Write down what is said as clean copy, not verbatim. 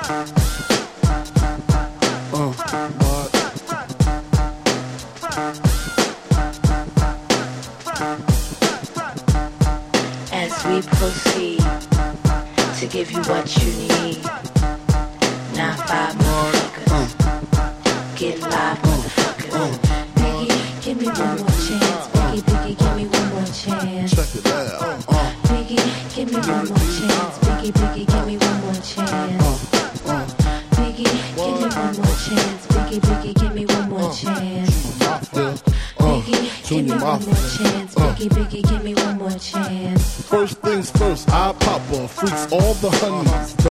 What? As we proceed to give you what you need. 9-5 motherfuckers. Get live, motherfuckers. Biggie, give me one more chance. Biggie, Biggie, give me one more chance. Check it out. Biggie, give me one more chance. Biggie, Biggie, give me one more chance. Biggie, give me one more chance. Biggie, Biggie, give me one more chance. Biggie, give me one more chance. Biggie, Biggie, give me one more chance. First things first, I pop off, freaks all the honeys.